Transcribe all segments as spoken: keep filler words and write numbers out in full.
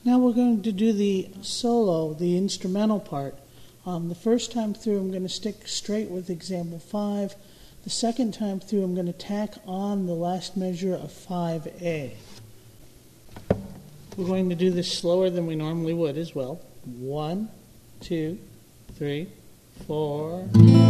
Now we're going to do the solo, the instrumental part. Um, the first time through, I'm going to stick straight with example five. The second time through, I'm going to tack on the last measure of five A. We're going to do this slower than we normally would as well. One, two, three, four.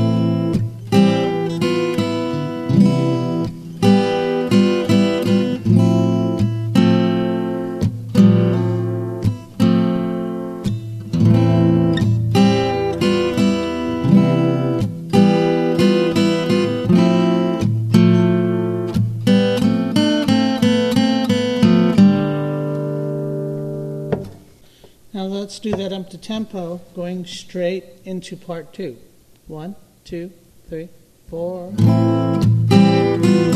Now let's do that up to tempo, going straight into part two. One, two, three, four.